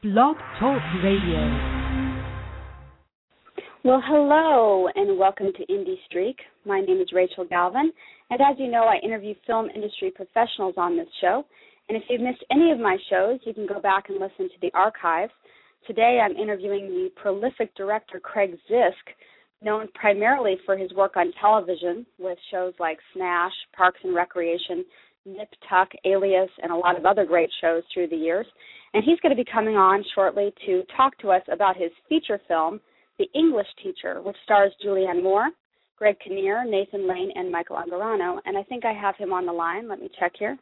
Blog Talk Radio. Well, hello, and welcome to Indie Streak. My name is Rachel Galvin, and as you know, I interview film industry professionals on this show. And if you've missed any of my shows, you can go back and listen to the archives. Today, I'm interviewing the prolific director Craig Zisk, known primarily for his work on television with shows like Snash, Parks and Recreation, Nip Tuck, Alias, and a lot of other great shows through the years. And he's going to be coming on shortly to talk to us about his feature film, The English Teacher, which stars Julianne Moore, Greg Kinnear, Nathan Lane, and Michael Angarano. And I think I have him on the line. Let me check here.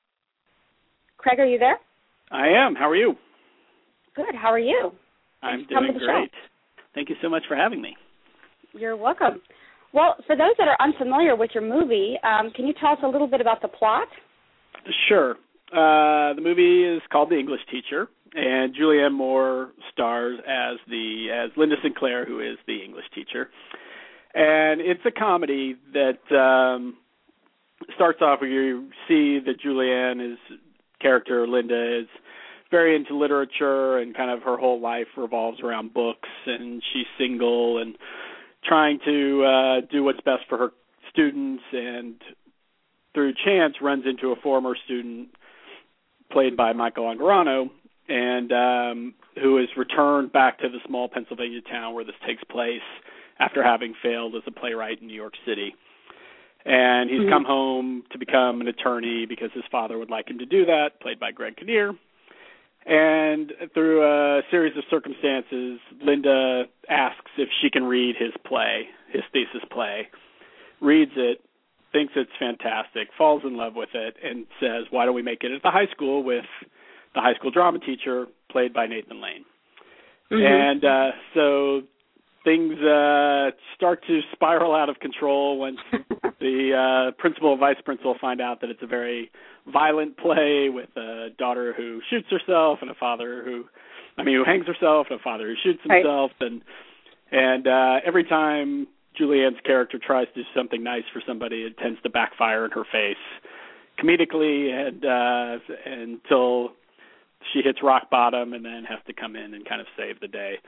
Craig, are you there? I am. How are you? Good. How are you? I'm doing great. Thank you so much for having me. You're welcome. Well, for those that are unfamiliar with your movie, can you tell us a little bit about the plot? Sure. The movie is called The English Teacher, and Julianne Moore stars as Linda Sinclair, who is the English teacher. And it's a comedy that starts off where you see that Julianne's character, Linda, is very into literature, and kind of her whole life revolves around books, and she's single and trying to do what's best for her students, and through chance runs into a former student played by Michael Angarano, and who is returned back to the small Pennsylvania town where this takes place after having failed as a playwright in New York City. And he's come home to become an attorney because his father would like him to do that, played by Greg Kinnear. And through a series of circumstances, Linda asks if she can read his play, his thesis play, reads it, thinks it's fantastic, falls in love with it, and says, why don't we make it at the high school with the high school drama teacher, played by Nathan Lane. And so things start to spiral out of control once the principal and vice principal find out that it's a very violent play with a daughter who shoots herself and a father who hangs herself and a father who shoots himself. Right. And every time Julianne's character tries to do something nice for somebody, it tends to backfire in her face comedically and until she hits rock bottom and then has to come in and kind of save the day.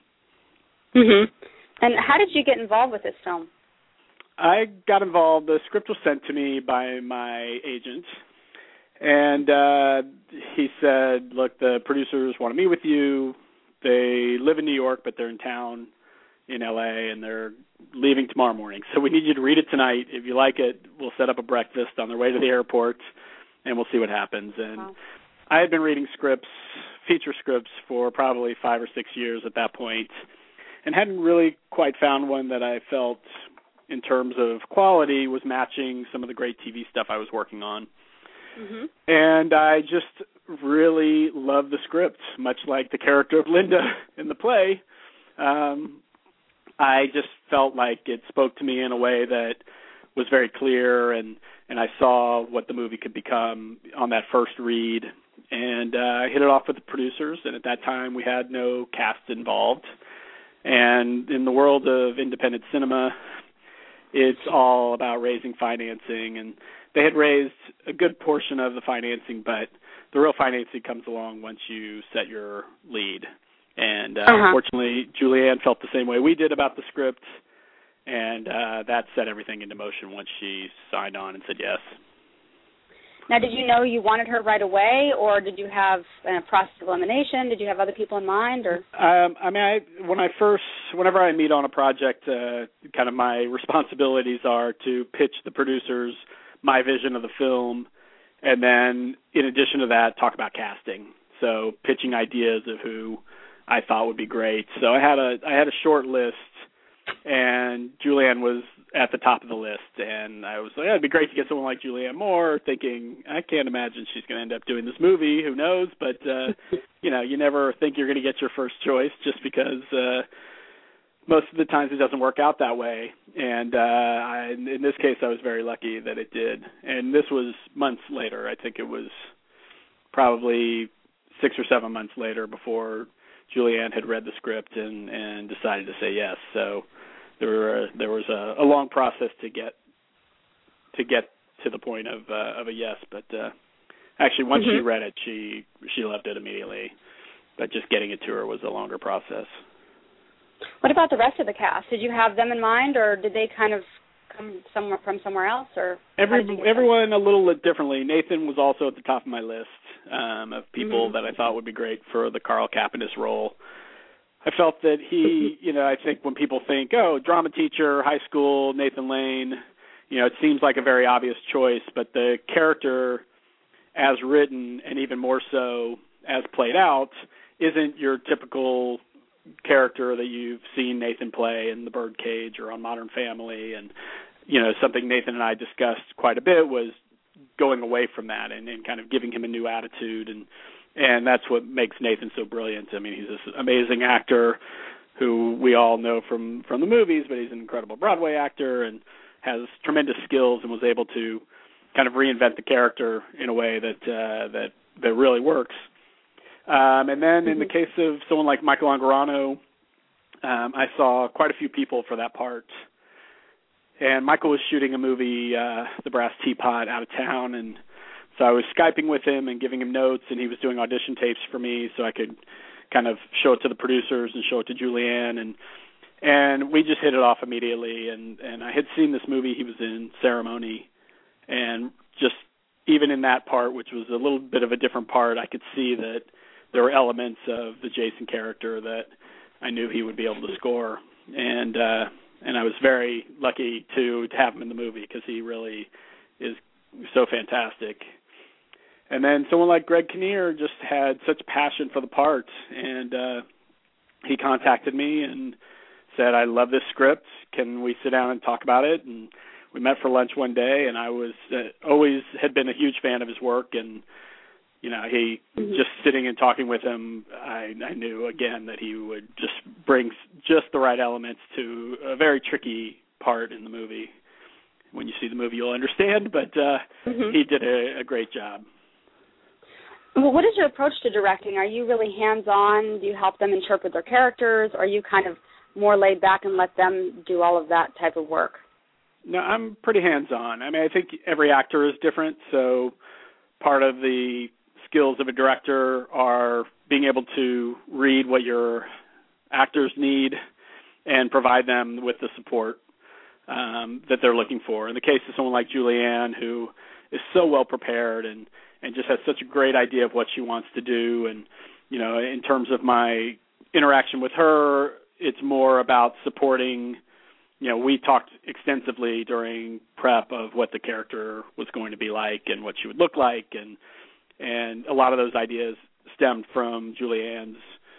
And how did you get involved with this film? I got involved. The script was sent to me by my agent, and he said, look, the producers want to meet with you. They live in New York, but they're in town in L.A., and they're leaving tomorrow morning. So we need you to read it tonight. If you like it, we'll set up a breakfast on their way to the airport, and we'll see what happens. And I had been reading scripts, feature scripts, for probably 5 or 6 years at that point, and hadn't really quite found one that I felt, in terms of quality, was matching some of the great TV stuff I was working on. And I just really loved the script, much like the character of Linda in the play. I just felt like it spoke to me in a way that was very clear, and I saw what the movie could become on that first read. And I hit it off with the producers, and at that time we had no cast involved. And in the world of independent cinema, it's all about raising financing, and they had raised a good portion of the financing, but the real financing comes along once you set your lead. And unfortunately, Julianne felt the same way we did about the script, and that set everything into motion once she signed on and said yes. Now, did you know you wanted her right away, or did you have a process of elimination? Did you have other people in mind? Or whenever I meet on a project, kind of my responsibilities are to pitch the producers my vision of the film, and then in addition to that, talk about casting. So pitching ideas of who I thought would be great. So I had a short list, and Julianne was at the top of the list, and I was like, it'd be great to get someone like Julianne Moore, thinking, I can't imagine she's going to end up doing this movie, who knows, but, you never think you're going to get your first choice just because most of the times it doesn't work out that way, and in this case I was very lucky that it did, and this was months later. I think it was probably 6 or 7 months later before Julianne had read the script and decided to say yes, so there was a long process to get to the point of a yes. But actually, once she read it, she loved it immediately. but just getting it to her was a longer process. What about the rest of the cast? Did you have them in mind, or did they kind of come from somewhere else? Or everyone a little differently. Nathan was also at the top of my list of people that I thought would be great for the Carl Capinis role. I felt that he, I think when people think, oh, drama teacher, high school, Nathan Lane, it seems like a very obvious choice, but the character as written, and even more so as played out, isn't your typical character that you've seen Nathan play in The Birdcage or on Modern Family. And, something Nathan and I discussed quite a bit was going away from that and kind of giving him a new attitude. And that's what makes Nathan so brilliant. I mean, he's this amazing actor who we all know from the movies, but he's an incredible Broadway actor and has tremendous skills and was able to kind of reinvent the character in a way that really works. And then in the case of someone like Michael Angarano, I saw quite a few people for that part. And Michael was shooting a movie, The Brass Teapot, out of town, and so I was Skyping with him and giving him notes, and he was doing audition tapes for me so I could kind of show it to the producers and show it to Julianne, and we just hit it off immediately. And I had seen this movie he was in, Ceremony, and just even in that part, which was a little bit of a different part, I could see that there were elements of the Jason character that I knew he would be able to score. And I was very lucky to have him in the movie because he really is so fantastic. And then someone like Greg Kinnear just had such passion for the part, and he contacted me and said, I love this script. Can we sit down and talk about it? And we met for lunch one day, and I was always had been a huge fan of his work. And, he just sitting and talking with him, I knew, again, that he would just bring just the right elements to a very tricky part in the movie. When you see the movie, you'll understand, but he did a great job. Well, what is your approach to directing? Are you really hands-on? Do you help them interpret their characters? Or are you kind of more laid back and let them do all of that type of work? No, I'm pretty hands-on. I mean, I think every actor is different, so part of the skills of a director are being able to read what your actors need and provide them with the support that they're looking for. In the case of someone like Julianne, who is so well prepared and just has such a great idea of what she wants to do, and in terms of my interaction with her, it's more about supporting. We talked extensively during prep of what the character was going to be like and what she would look like, and a lot of those ideas stemmed from Julianne's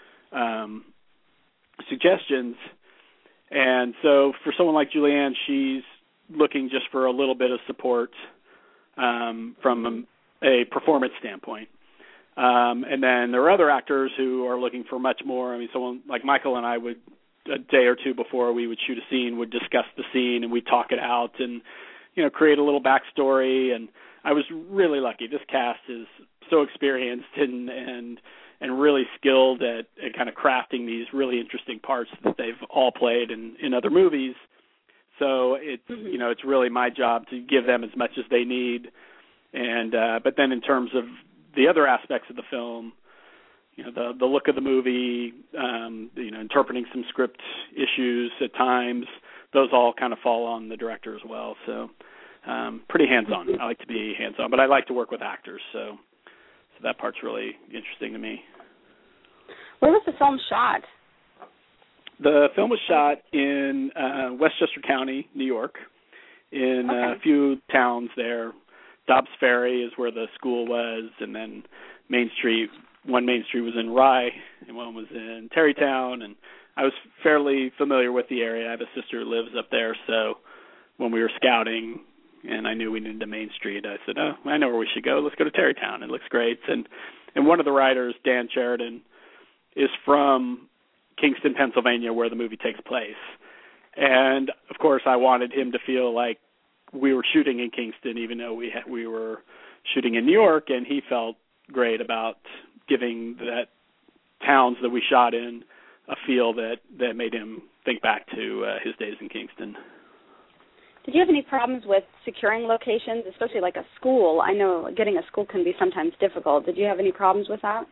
suggestions. And so for someone like Julianne, she's looking just for a little bit of support from a performance standpoint. And then there are other actors who are looking for much more. I mean, someone like Michael and I would, a day or two before we would shoot a scene, would discuss the scene and we'd talk it out and, create a little backstory. And I was really lucky. This cast is so experienced and really skilled at kind of crafting these really interesting parts that they've all played in other movies. So it's it's really my job to give them as much as they need. And but then in terms of the other aspects of the film, the look of the movie, interpreting some script issues at times, those all kind of fall on the director as well. So pretty hands-on. I like to be hands-on, but I like to work with actors. So that part's really interesting to me. Where was the film shot? The film was shot in Westchester County, New York, in a few towns there. Dobbs Ferry is where the school was, and then one Main Street was in Rye, and one was in Terrytown, and I was fairly familiar with the area. I have a sister who lives up there, so when we were scouting and I knew we needed a Main Street, I said, oh, I know where we should go. Let's go to Terrytown. It looks great. And one of the writers, Dan Sheridan, is from Kingston, Pennsylvania, where the movie takes place. And, of course, I wanted him to feel like we were shooting in Kingston, even though we were shooting in New York, and he felt great about giving that towns that we shot in a feel that made him think back to his days in Kingston. Did you have any problems with securing locations, especially like a school? I know getting a school can be sometimes difficult. Did you have any problems with that?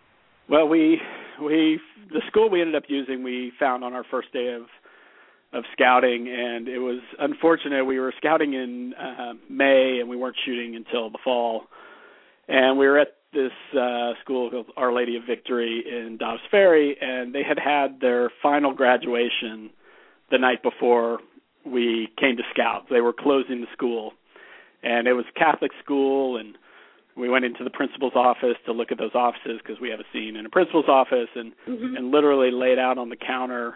Well, the school we ended up using, we found on our first day of scouting, and it was unfortunate. We were scouting in May, and we weren't shooting until the fall. And we were at this school called Our Lady of Victory in Dobbs Ferry, and they had their final graduation the night before we came to scout. They were closing the school, and it was a Catholic school, and we went into the principal's office to look at those offices because we have a scene in a principal's office, and and literally laid out on the counter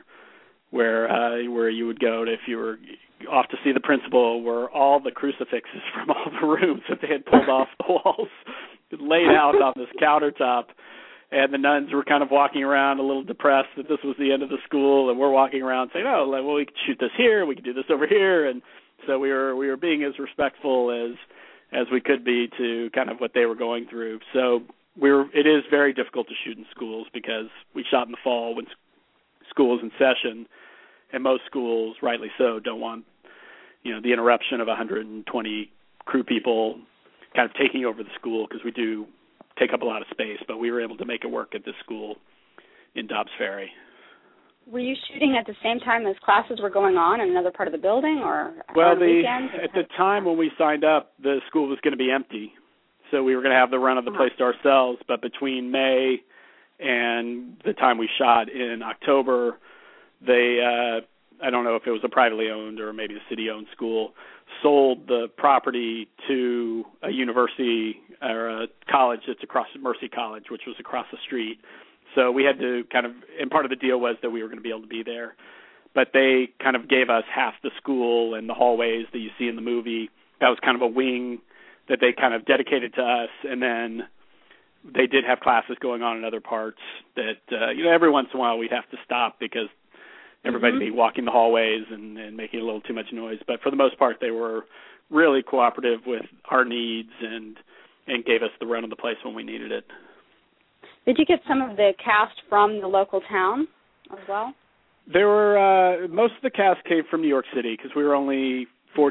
where you would go to if you were off to see the principal were all the crucifixes from all the rooms that they had pulled off the walls, laid out on this countertop. And the nuns were kind of walking around a little depressed that this was the end of the school, and we're walking around saying, "Oh, well, we could shoot this here, we could do this over here," and so we were being as respectful as we could be to kind of what they were going through. So it is very difficult to shoot in schools because we shot in the fall when school is in session, and most schools, rightly so, don't want the interruption of 120 crew people kind of taking over the school because we do take up a lot of space, but we were able to make it work at this school in Dobbs Ferry. Were you shooting at the same time as classes were going on in another part of the building, or well, on weekends? At the time when we signed up, the school was going to be empty, so we were going to have the run of the place to ourselves. But between May and the time we shot in October, they I don't know if it was a privately owned or maybe a city-owned school, sold the property to a university or a college that's across Mercy College, which was across the street. So we had to and part of the deal was that we were going to be able to be there. But they kind of gave us half the school and the hallways that you see in the movie. That was kind of a wing that they kind of dedicated to us. And then they did have classes going on in other parts that, every once in a while we'd have to stop because everybody'd be walking the hallways and making a little too much noise. But for the most part, they were really cooperative with our needs and gave us the run of the place when we needed it. Did you get some of the cast from the local town as well? There were most of the cast came from New York City because we were only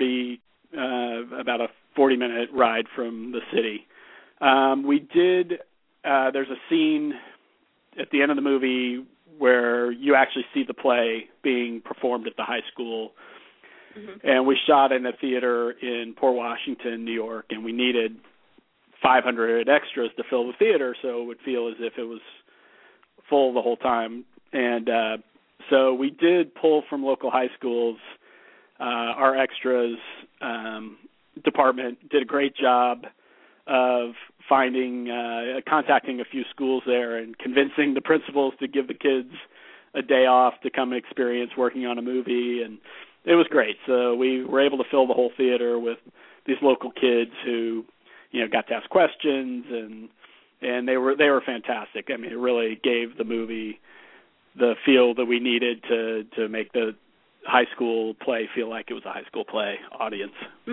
about a 40-minute ride from the city. We did. There's a scene at the end of the movie where you actually see the play being performed at the high school. And we shot in a theater in Port Washington, New York, and we needed 500 extras to fill the theater, so it would feel as if it was full the whole time. And so we did pull from local high schools. Our extras department did a great job of contacting a few schools there and convincing the principals to give the kids a day off to come and experience working on a movie, and it was great. So we were able to fill the whole theater with these local kids who, got to ask questions, and they were fantastic. I mean, it really gave the movie the feel that we needed to make the high school play feel like it was a high school play audience.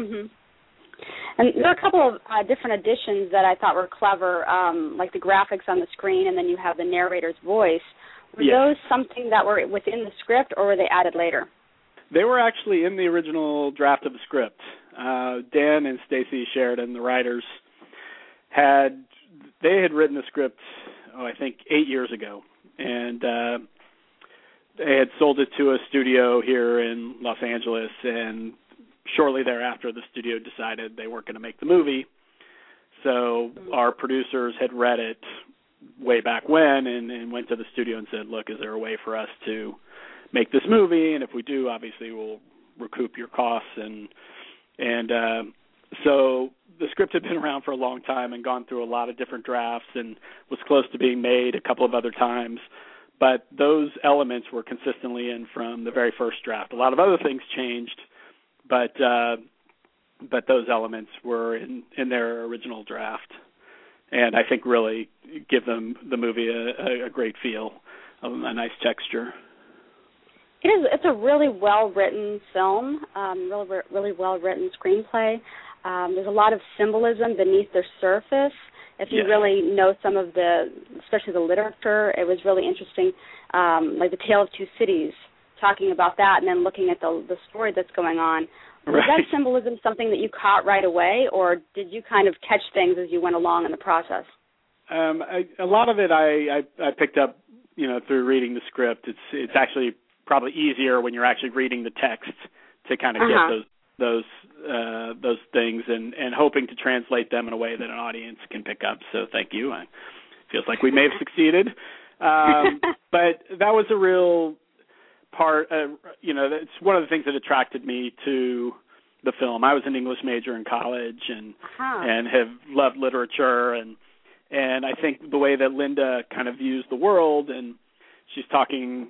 And there are a couple of different additions that I thought were clever, like the graphics on the screen, and then you have the narrator's voice. Were those something that were within the script, or were they added later? They were actually in the original draft of the script. Dan and Stacy Sheridan, the writers, had written the script, I think 8 years ago, and they had sold it to a studio here in Los Angeles, and shortly thereafter, the studio decided they weren't going to make the movie. So our producers had read it way back when and went to the studio and said, look, is there a way for us to make this movie? And if we do, obviously we'll recoup your costs. And so the script had been around for a long time and gone through a lot of different drafts and was close to being made a couple of other times. But those elements were consistently in from the very first draft. A lot of other things changed, but those elements were in their original draft, and I think really give the movie a great feel, a nice texture. It's a really well-written film, really well-written screenplay. There's a lot of symbolism beneath the surface. If you really know some of especially the literature, it was really interesting, like The Tale of Two Cities, talking about that and then looking at the story that's going on. Was that symbolism something that you caught right away, or did you kind of catch things as you went along in the process? A lot of it I picked up, through reading the script. It's actually probably easier when you're actually reading the text to kind of get those things and hoping to translate them in a way that an audience can pick up. So thank you. It feels like we may have succeeded. But that was a real part. It's one of the things that attracted me to the film. I was an English major in college and have loved literature and I think the way that Linda kind of views the world, and she's talking,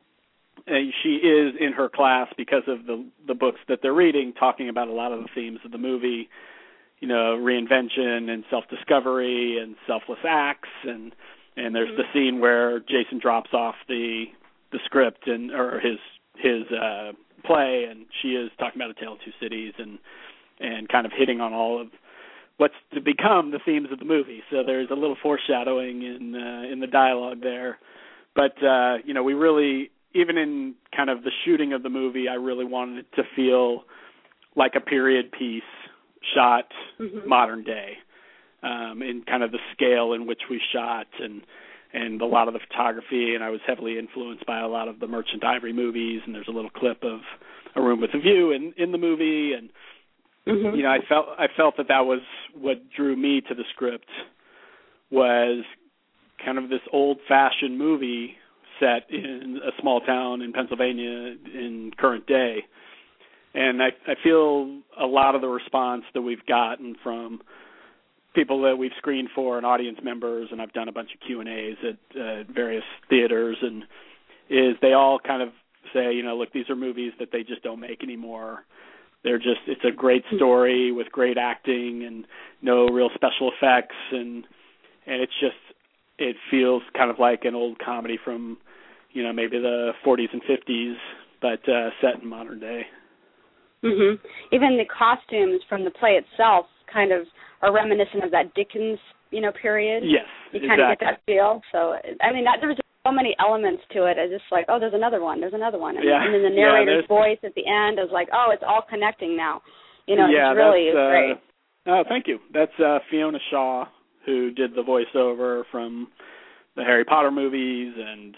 she is in her class because of the books that they're reading, talking about a lot of the themes of the movie, reinvention and self-discovery and selfless acts, and there's the scene where Jason drops off the script or his play, and she is talking about A Tale of Two Cities and kind of hitting on all of what's to become the themes of the movie. So there's a little foreshadowing in the dialogue there. But, we really, even in kind of the shooting of the movie, I really wanted it to feel like a period piece shot modern day, in kind of the scale in which we shot and a lot of the photography. And I was heavily influenced by a lot of the Merchant Ivory movies, and there's a little clip of A Room with a View in the movie. And I felt that was what drew me to the script, was kind of this old-fashioned movie set in a small town in Pennsylvania in current day. And I feel a lot of the response that we've gotten from people that we've screened for and audience members, and I've done a bunch of Q&As at various theaters, and is they all kind of say, look, these are movies that they just don't make anymore. It's a great story with great acting and no real special effects, and it feels kind of like an old comedy from, maybe the 40s and 50s, but set in modern day. Even the costumes from the play itself kind of are reminiscent of that Dickens, period. Yes, you kind of get that feel. So, there was so many elements to it. I just like, there's another one. And then the narrator's voice at the end is like, it's all connecting now. It's really great. Oh, thank you. That's Fiona Shaw, who did the voiceover from the Harry Potter movies and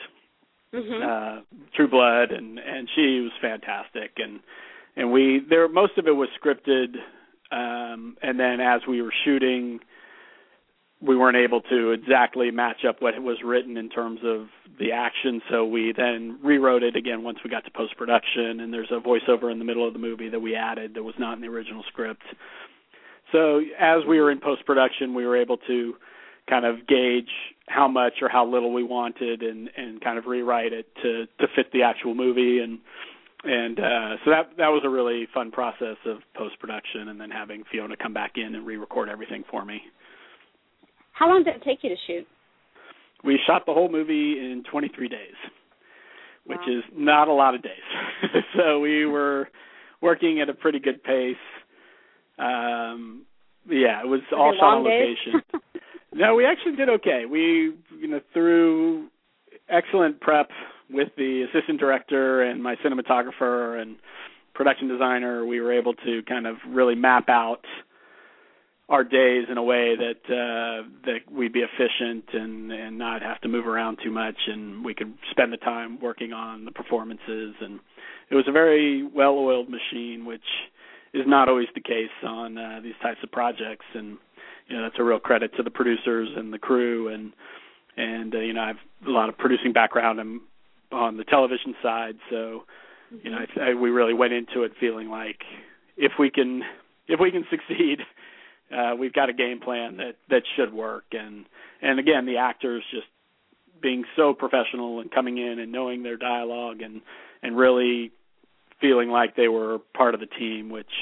True Blood, and she was fantastic. And most of it was scripted, and then as we were shooting, we weren't able to exactly match up what was written in terms of the action, so we then rewrote it again once we got to post-production, and there's a voiceover in the middle of the movie that we added that was not in the original script. So as we were in post-production, we were able to kind of gauge how much or how little we wanted and kind of rewrite it to fit the actual movie, and so that was a really fun process of post-production, and then having Fiona come back in and re-record everything for me. How long did it take you to shoot? We shot the whole movie in 23 days, which is not a lot of days. So we were working at a pretty good pace. It was all shot on location. No, we actually did okay. We, through excellent prep with the assistant director and my cinematographer and production designer, we were able to kind of really map out our days in a way that we'd be efficient and not have to move around too much, and we could spend the time working on the performances. And it was a very well-oiled machine, which is not always the case on these types of projects. And that's a real credit to the producers and the crew. And I have a lot of producing background on the television side, so we really went into it feeling like if we can succeed, we've got a game plan that should work, and again, the actors just being so professional and coming in and knowing their dialogue and really feeling like they were part of the team, which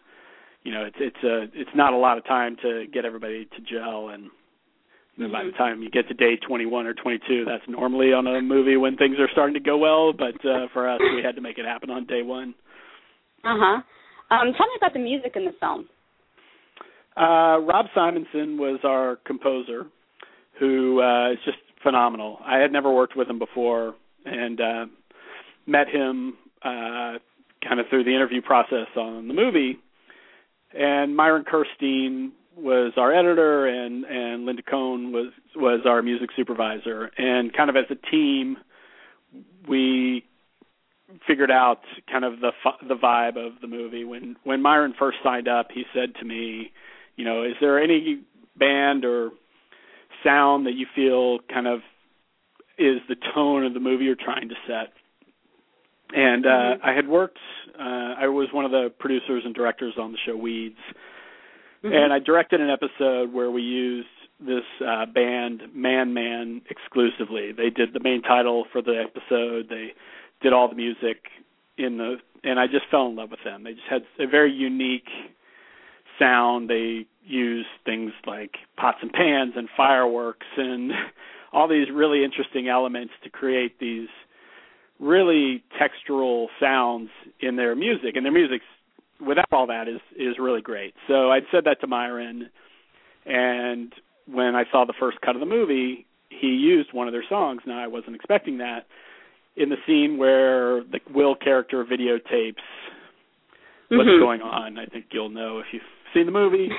it's not a lot of time to get everybody to gel, and by the time you get to day 21 or 22, that's normally on a movie when things are starting to go well, but for us, we had to make it happen on day one. Tell me about the music in the film. Rob Simonson was our composer, who is just phenomenal. I had never worked with him before, and met him kind of through the interview process on the movie. And Myron Kirstein was our editor, and Linda Cohn was our music supervisor. And kind of as a team, we figured out kind of the vibe of the movie. When Myron first signed up, he said to me, is there any band or sound that you feel kind of is the tone of the movie you're trying to set? And I had worked, I was one of the producers and directors on the show Weeds, and I directed an episode where we used this band, Man Man, exclusively. They did the main title for the episode. They did all the music and I just fell in love with them. They just had a very unique sound. They used things like pots and pans and fireworks and all these really interesting elements to create these really textural sounds in their music. And their music, without all that, is really great. So I'd said that to Myron, and when I saw the first cut of the movie, he used one of their songs. Now, I wasn't expecting that. In the scene where the Will character videotapes what's going on, I think you'll know if you've seen the movie.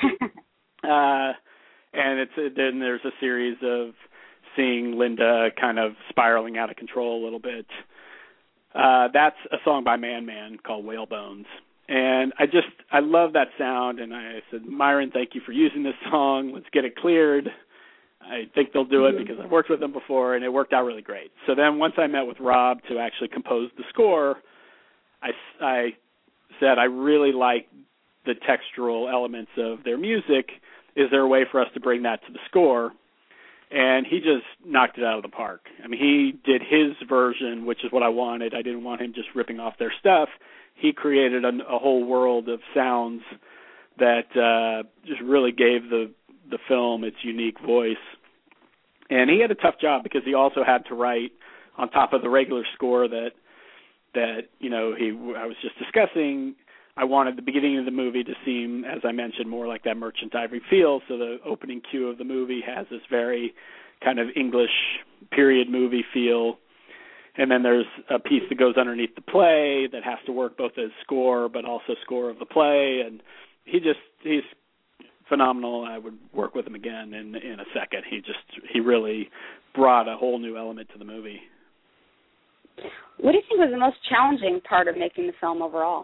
And then there's a series of seeing Linda kind of spiraling out of control a little bit. That's a song by Man Man called Whalebones. And I love that sound, and I said, Myron, thank you for using this song. Let's get it cleared. I think they'll do it because I've worked with them before, and it worked out really great. So then once I met with Rob to actually compose the score, I said I really like the textural elements of their music. Is there a way for us to bring that to the score? And he just knocked it out of the park. I mean, he did his version, which is what I wanted. I didn't want him just ripping off their stuff. He created a whole world of sounds that just really gave the film its unique voice. And he had a tough job because he also had to write on top of the regular score that I was just discussing. I wanted the beginning of the movie to seem, as I mentioned, more like that Merchant Ivory feel. So the opening cue of the movie has this very kind of English period movie feel. And then there's a piece that goes underneath the play that has to work both as score but also score of the play. And he's phenomenal. I would work with him again in a second. He really brought a whole new element to the movie. What do you think was the most challenging part of making the film overall?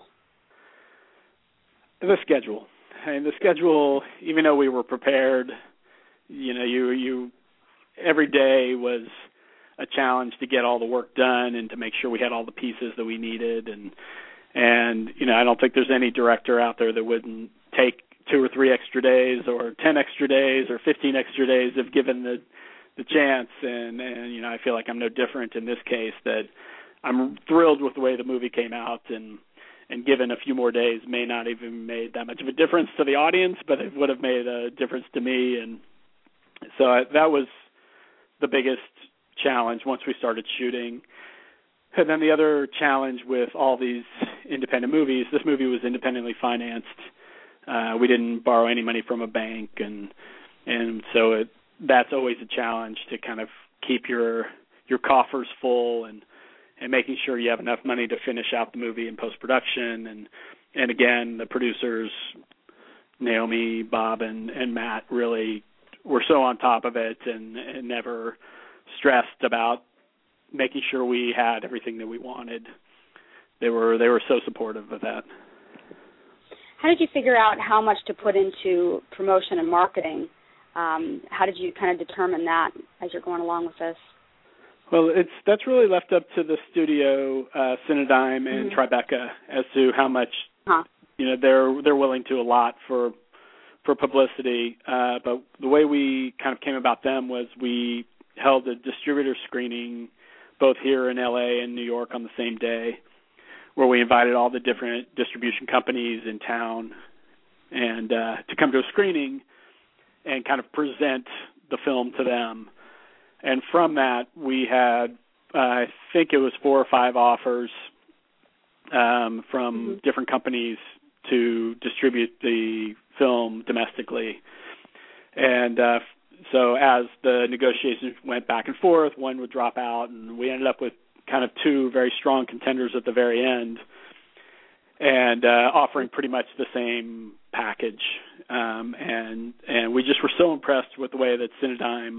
The schedule. And the schedule, even though we were prepared, you every day was a challenge to get all the work done and to make sure we had all the pieces that we needed. And I don't think there's any director out there that wouldn't take 2 or 3 extra days or 10 extra days or 15 extra days if given the chance. And I feel like I'm no different in this case, that I'm thrilled with the way the movie came out, and given a few more days may not even made that much of a difference to the audience, but it would have made a difference to me. And so that was the biggest challenge once we started shooting. And then the other challenge with all these independent movies, this movie was independently financed. We didn't borrow any money from a bank, and so that's always a challenge to kind of keep your coffers full and making sure you have enough money to finish out the movie in post-production. And again, the producers, Naomi, Bob, and Matt, really were so on top of it and never stressed about making sure we had everything that we wanted. They were so supportive of that. How did you figure out how much to put into promotion and marketing? How did you kind of determine that as you're going along with this? Well, that's really left up to the studio, Cinedigm and Tribeca, as to how much they're willing to allot for publicity. But the way we kind of came about them was we held a distributor screening both here in LA and New York on the same day, where we invited all the different distribution companies in town and to come to a screening and kind of present the film to them. And from that, we had, I think it was 4 or 5 offers from different companies to distribute the film domestically. And so as the negotiations went back and forth, one would drop out, and we ended up with kind of 2 very strong contenders at the very end, and offering pretty much the same package. and we just were so impressed with the way that Cinedigm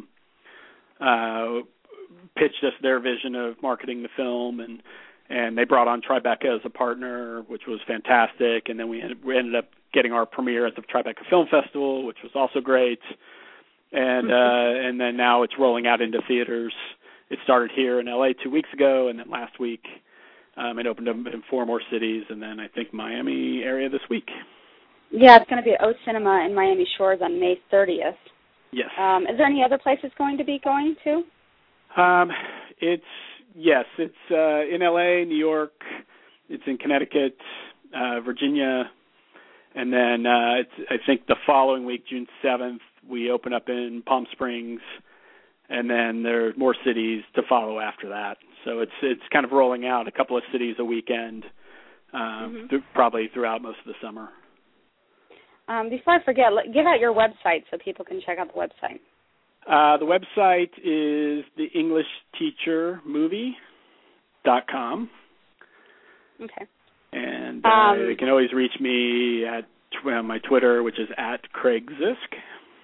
pitched us their vision of marketing the film, and they brought on Tribeca as a partner, which was fantastic. And then we ended up getting our premiere at the Tribeca Film Festival, which was also great. And then now it's rolling out into theaters. It started here in LA 2 weeks ago, and then last week it opened up in 4 more cities, and then I think Miami area this week. Yeah, it's going to be at O Cinema in Miami Shores on May 30th. Yes. Is there any other places going to be going to? It's in LA, New York, it's in Connecticut, Virginia, and then I think the following week, June 7th, we open up in Palm Springs, and then there are more cities to follow after that. So it's kind of rolling out a couple of cities a weekend, probably throughout most of the summer. Before I forget, give out your website so people can check out the website. The website is theenglishteachermovie.com. Okay. And you can always reach me at my Twitter, which is @CraigZisk.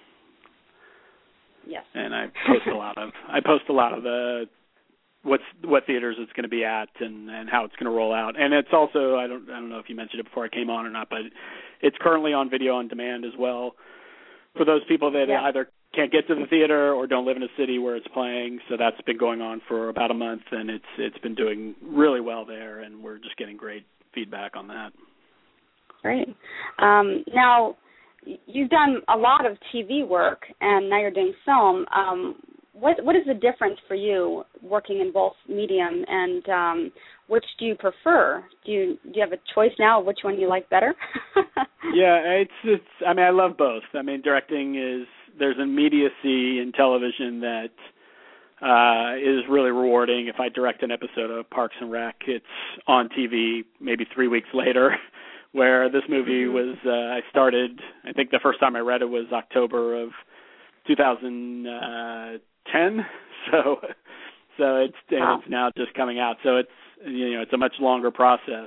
Yes. And I post a lot of the what theaters it's going to be at and how it's going to roll out. And it's also I don't know if you mentioned it before I came on or not, but it's currently on video on demand as well for those people that either can't get to the theater or don't live in a city where it's playing. So that's been going on for about a month, and it's been doing really well there, and we're just getting great feedback on that. Great. Now, you've done a lot of TV work, and now you're doing film. What is the difference for you working in both medium, and which do you prefer? Do you have a choice now of which one you like better? Yeah, it's. I mean, I love both. I mean, directing there's immediacy in television that is really rewarding. If I direct an episode of Parks and Rec, it's on TV maybe 3 weeks later. Where this movie was, I started. I think the first time I read it was October of 2010. So it's now just coming out. So it's a much longer process.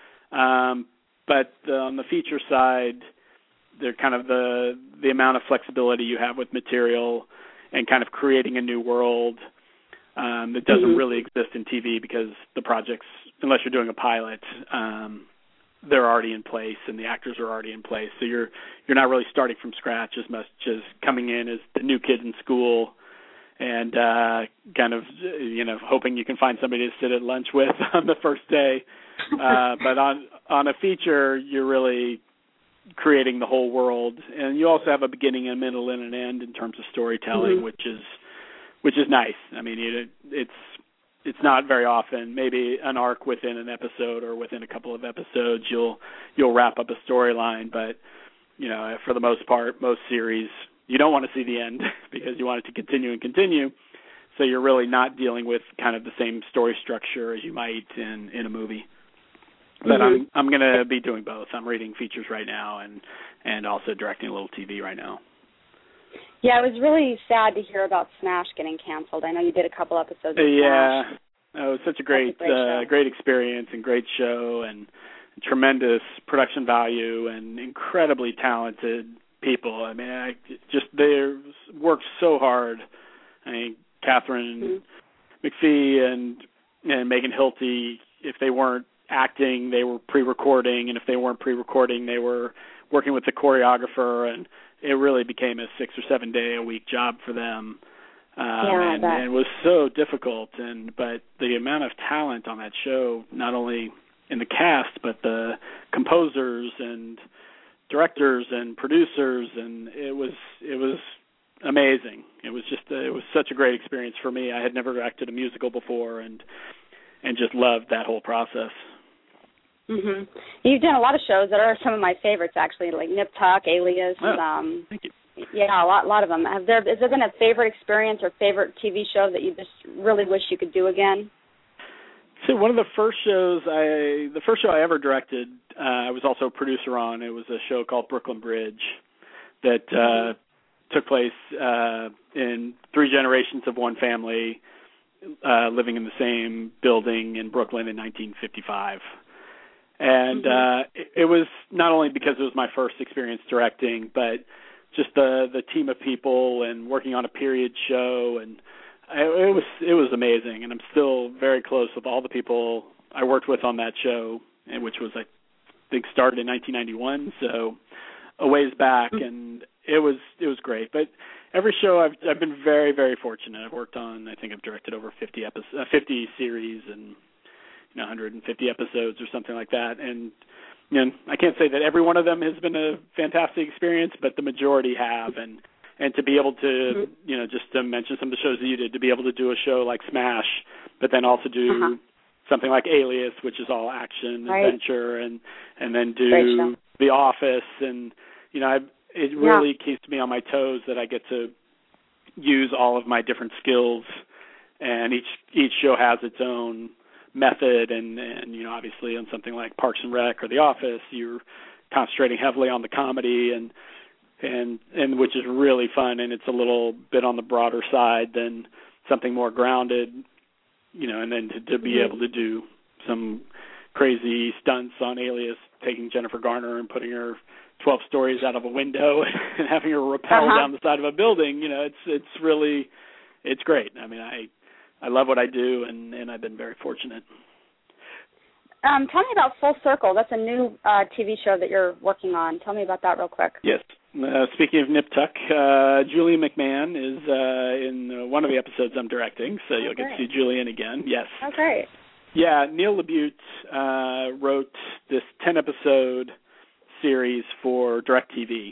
But on the feature side, they're kind of the amount of flexibility you have with material and kind of creating a new world that doesn't really exist in TV because the projects, unless you're doing a pilot, they're already in place and the actors are already in place. So you're not really starting from scratch as much as coming in as the new kid in school and kind of hoping you can find somebody to sit at lunch with on the first day. But on a feature, you're really creating the whole world, and you also have a beginning, a middle, and an end in terms of storytelling, which is nice. I mean, it's not very often. Maybe an arc within an episode or within a couple of episodes, you'll wrap up a storyline. But for the most part, most series, you don't want to see the end because you want it to continue and continue. So you're really not dealing with kind of the same story structure as you might in a movie. But I'm going to be doing both. I'm reading features right now and also directing a little TV right now. Yeah, it was really sad to hear about Smash getting canceled. I know you did a couple episodes of Smash. Yeah, it was such a great experience and great show and tremendous production value and incredibly talented people. I mean, they worked so hard. I mean, Catherine McPhee and Megan Hilty, if they weren't acting, they were pre-recording, and if they weren't pre-recording, they were working with the choreographer, and it really became a 6 or 7 day a week job for them. And it was so difficult, but the amount of talent on that show, not only in the cast, but the composers and directors and producers, and it was amazing. It was such a great experience for me. I had never acted a musical before, and just loved that whole process. You've done a lot of shows that are some of my favorites, actually, like Nip Tuck, Alias. Thank you. Yeah, a lot of them. Has there been a favorite experience or favorite TV show that you just really wish you could do again? So one of the first show I ever directed, I was also a producer on. It was a show called Brooklyn Bridge that took place in 3 generations of one family living in the same building in Brooklyn in 1955. And it was not only because it was my first experience directing, but just the team of people and working on a period show, and it was amazing. And I'm still very close with all the people I worked with on that show, and which was, I think, started in 1991, so a ways back, and it was great. But every show I've been very, very fortunate. I've worked on, I think I've directed over 50 series and 150 episodes or something like that. And I can't say that every one of them has been a fantastic experience, but the majority have. And to be able to, just to mention some of the shows that you did, to be able to do a show like Smash, but then also do something like Alias, which is all action, adventure, and then do The Office. And, it really keeps me on my toes that I get to use all of my different skills, and each show has its own method, and obviously on something like Parks and Rec or The Office, you're concentrating heavily on the comedy, and which is really fun, and it's a little bit on the broader side than something more grounded, and then to be able to do some crazy stunts on Alias, taking Jennifer Garner and putting her 12 stories out of a window and having her rappel down the side of a building, it's great. I mean, I love what I do, and I've been very fortunate. Tell me about Full Circle. That's a new TV show that you're working on. Tell me about that real quick. Yes. Speaking of Nip Tuck, Julian McMahon is in one of the episodes I'm directing, so you'll get to see Julian again. Yes. Oh, great. Yeah, Neil LaBute wrote this 10-episode series for DirecTV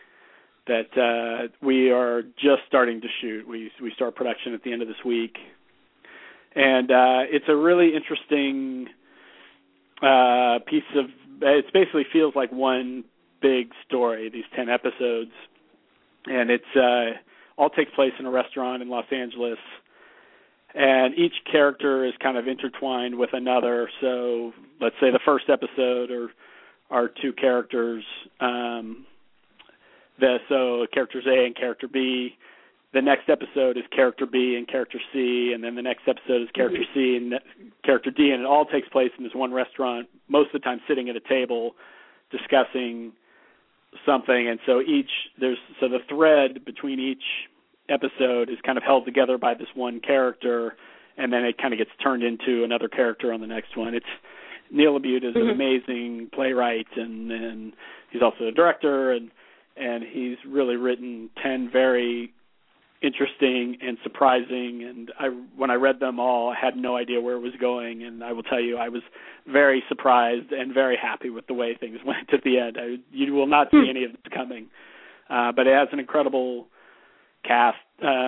that we are just starting to shoot. We start production at the end of this week. And it's a really interesting piece of, it basically feels like one big story, these 10 episodes. And it's all takes place in a restaurant in Los Angeles. And each character is kind of intertwined with another. So let's say the first episode are two characters. So characters A and character B. The next episode is character B and character C, and then the next episode is character C and character D, and it all takes place in this one restaurant, most of the time sitting at a table discussing something. And so the thread between each episode is kind of held together by this one character, and then it kind of gets turned into another character on the next one. Neil LaBute is an amazing playwright, and he's also a director, and he's really written 10 very interesting and surprising, and when I read them all, I had no idea where it was going, and I will tell you, I was very surprised and very happy with the way things went at the end. You will not see any of this coming, but it has an incredible cast.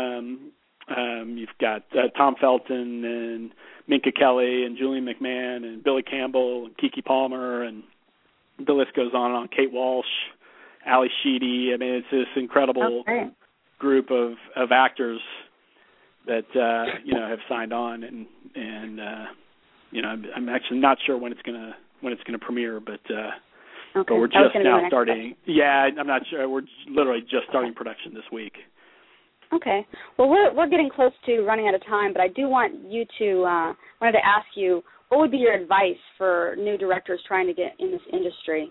You've got Tom Felton and Minka Kelly and Julian McMahon and Billy Campbell and Keke Palmer, and the list goes on and on. Kate Walsh, Ali Sheedy. I mean, it's this incredible group of actors that have signed on, and I'm actually not sure when it's gonna premiere, but we're just now starting. Yeah, I'm not sure. We're literally just starting production this week. Okay. Well, we're getting close to running out of time, but I do want you to wanted to ask you, what would be your advice for new directors trying to get in this industry?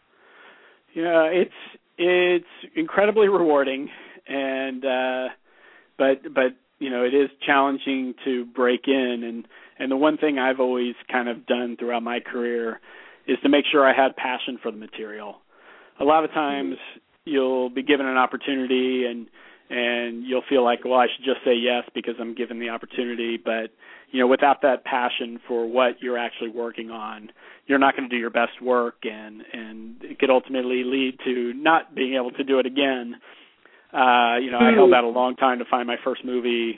Yeah, it's incredibly rewarding, and but it is challenging to break in, and the one thing I've always kind of done throughout my career is to make sure I had passion for the material. A lot of times you'll be given an opportunity and you'll feel like, well, I should just say yes because I'm given the opportunity, but without that passion for what you're actually working on, you're not going to do your best work, and it could ultimately lead to not being able to do it again. I held out a long time to find my first movie,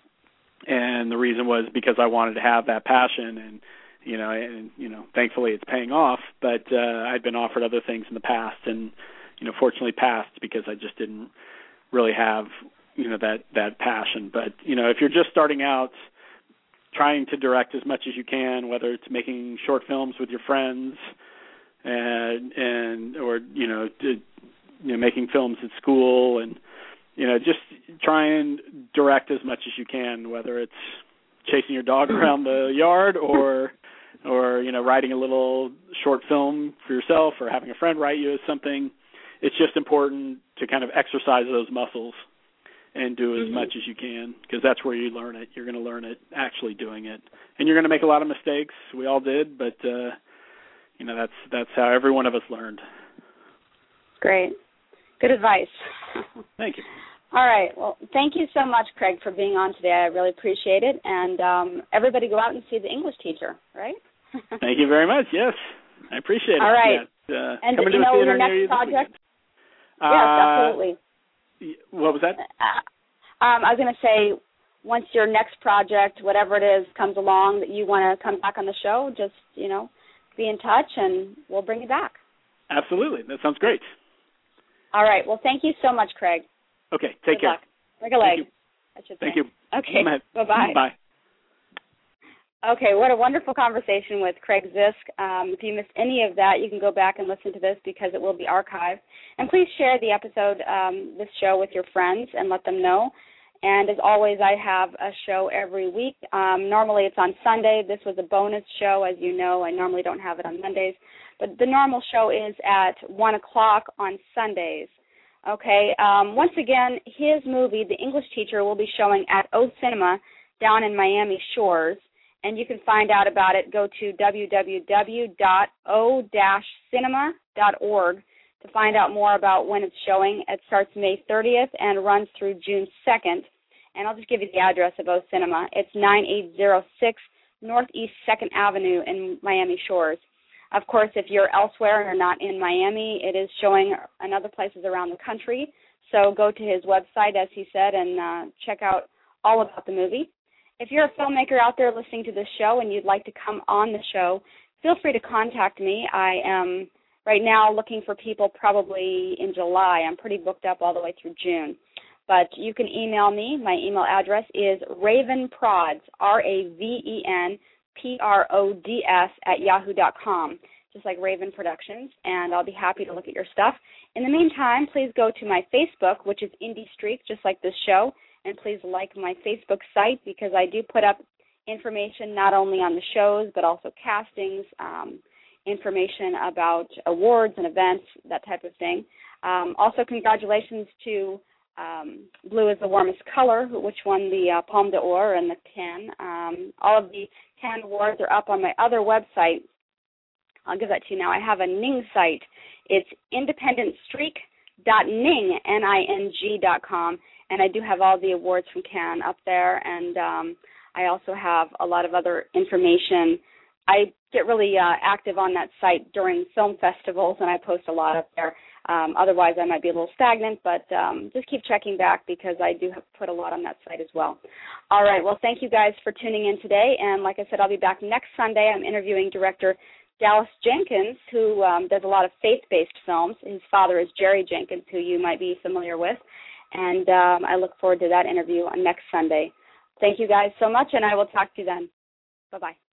and the reason was because I wanted to have that passion, and thankfully it's paying off, but I'd been offered other things in the past, and fortunately passed because I just didn't really have that passion. But if you're just starting out, trying to direct as much as you can, whether it's making short films with your friends or making films at school, and just try and direct as much as you can, whether it's chasing your dog around the yard or writing a little short film for yourself or having a friend write you something. It's just important to kind of exercise those muscles and do as much as you can, because that's where you learn it. You're going to learn it actually doing it. And you're going to make a lot of mistakes. We all did, but, that's how every one of us learned. Great. Good advice. Thank you. All right. Well, thank you so much, Craig, for being on today. I really appreciate it. And everybody go out and see The English Teacher, right? Thank you very much. Yes, I appreciate it. All right. Yeah. And coming to a theater your next near you project? Yes, absolutely. What was that? I was going to say, once your next project, whatever it is, comes along that you want to come back on the show, just, be in touch and we'll bring you back. Absolutely. That sounds great. All right. Well, thank you so much, Craig. Okay. Take care. Luck. Like a leg, I should say. Thank you. Okay. Bye-bye. Bye. Okay, what a wonderful conversation with Craig Zisk. If you missed any of that, you can go back and listen to this because it will be archived. And please share the episode, this show, with your friends and let them know. And as always, I have a show every week. Normally it's on Sunday. This was a bonus show. As you know, I normally don't have it on Mondays. But the normal show is at 1 o'clock on Sundays. Okay, once again, his movie, The English Teacher, will be showing at O Cinema down in Miami Shores. And you can find out about it. Go to www.o-cinema.org to find out more about when it's showing. It starts May 30th and runs through June 2nd. And I'll just give you the address of O Cinema. It's 9806 Northeast 2nd Avenue in Miami Shores. Of course, if you're elsewhere and are not in Miami, it is showing in other places around the country. So go to his website, as he said, and check out all about the movie. If you're a filmmaker out there listening to this show and you'd like to come on the show, feel free to contact me. I am right now looking for people probably in July. I'm pretty booked up all the way through June. But you can email me. My email address is ravenprods, RAVENPRODS @yahoo.com, just like Raven Productions, and I'll be happy to look at your stuff. In the meantime, please go to my Facebook, which is Indie Streak, just like this show, and please like my Facebook site because I do put up information not only on the shows but also castings, information about awards and events, that type of thing. Also, congratulations to Blue is the Warmest Color, which won the Palme d'Or and the Cannes. All of the Cannes awards are up on my other website. I'll give that to you now. I have a Ning site. It's independentstreak.ning, NING.com, and I do have all the awards from Cannes up there, and I also have a lot of other information. I get really active on that site during film festivals, and I post a lot up there. Otherwise, I might be a little stagnant, but just keep checking back because I do have put a lot on that site as well. All right. Well, thank you guys for tuning in today. And like I said, I'll be back next Sunday. I'm interviewing director Dallas Jenkins, who does a lot of faith-based films. His father is Jerry Jenkins, who you might be familiar with. And I look forward to that interview on next Sunday. Thank you guys so much, and I will talk to you then. Bye-bye.